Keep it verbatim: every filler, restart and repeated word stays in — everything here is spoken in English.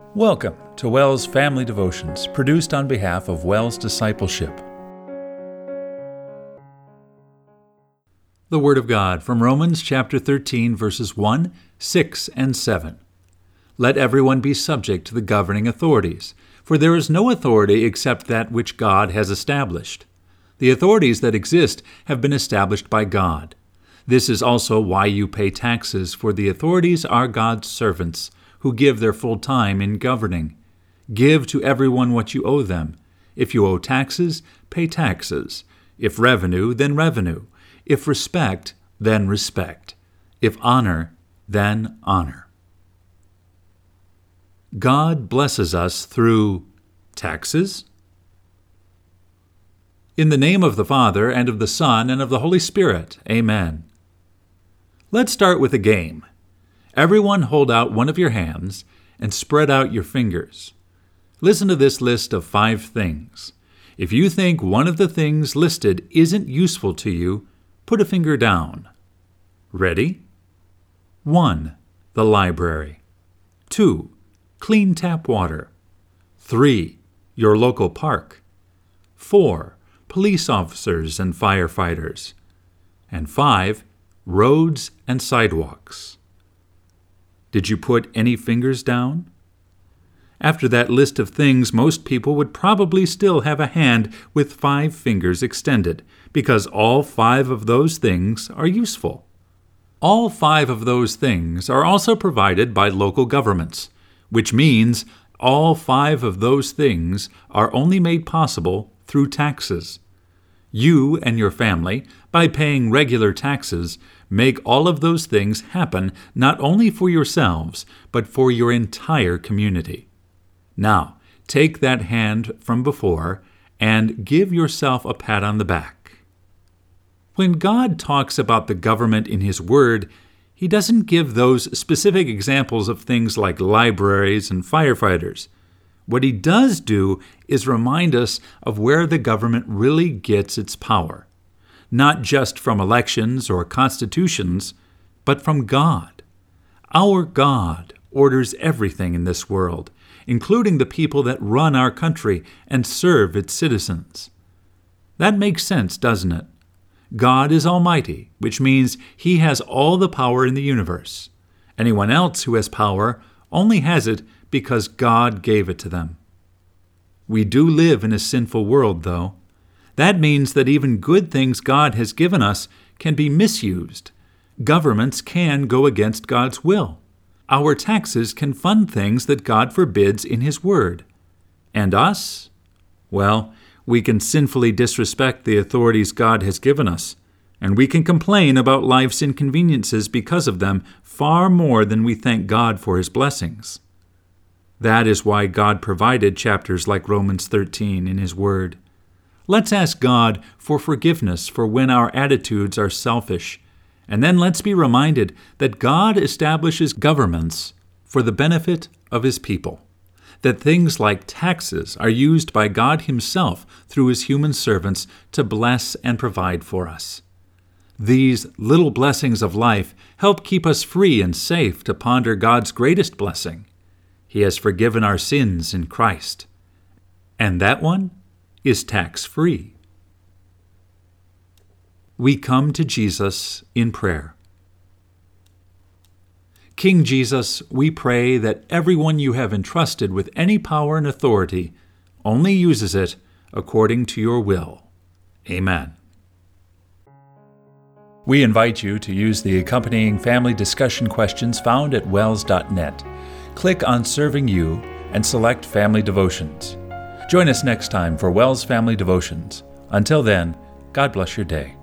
Welcome to WELS Family Devotions, produced on behalf of WELS Discipleship. The Word of God from Romans chapter thirteen, verses one, six, and seven. Let everyone be subject to the governing authorities, for there is no authority except that which God has established. The authorities that exist have been established by God. This is also why you pay taxes, for the authorities are God's servants, who give their full time in governing. Give to everyone what you owe them. If you owe taxes, pay taxes. If revenue, then revenue. If respect, then respect. If honor, then honor. God blesses us through taxes? In the name of the Father, and of the Son, and of the Holy Spirit, Amen. Let's start with a game. Everyone hold out one of your hands and spread out your fingers. Listen to this list of five things. If you think one of the things listed isn't useful to you, put a finger down. Ready? One, the library. Two, clean tap water. Three, your local park. Four, police officers and firefighters. And five, roads and sidewalks. Did you put any fingers down? After that list of things, most people would probably still have a hand with five fingers extended, because all five of those things are useful. All five of those things are also provided by local governments, which means all five of those things are only made possible through taxes. You and your family, by paying regular taxes, make all of those things happen not only for yourselves, but for your entire community. Now, take that hand from before and give yourself a pat on the back. When God talks about the government in His Word, He doesn't give those specific examples of things like libraries and firefighters. What He does do is remind us of where the government really gets its power. Not just from elections or constitutions, but from God. Our God orders everything in this world, including the people that run our country and serve its citizens. That makes sense, doesn't it? God is almighty, which means He has all the power in the universe. Anyone else who has power only has it because God gave it to them. We do live in a sinful world, though. That means that even good things God has given us can be misused. Governments can go against God's will. Our taxes can fund things that God forbids in His Word. And us? Well, we can sinfully disrespect the authorities God has given us, and we can complain about life's inconveniences because of them far more than we thank God for His blessings. That is why God provided chapters like Romans thirteen in His Word. Let's ask God for forgiveness for when our attitudes are selfish, and then let's be reminded that God establishes governments for the benefit of His people, that things like taxes are used by God Himself through His human servants to bless and provide for us. These little blessings of life help keep us free and safe to ponder God's greatest blessing. He has forgiven our sins in Christ. And that one is tax-free. We come to Jesus in prayer. King Jesus, we pray that everyone you have entrusted with any power and authority only uses it according to your will. Amen. We invite you to use the accompanying family discussion questions found at wels dot net. Click on Serving You and select Family Devotions. Join us next time for WELS Family Devotions. Until then, God bless your day.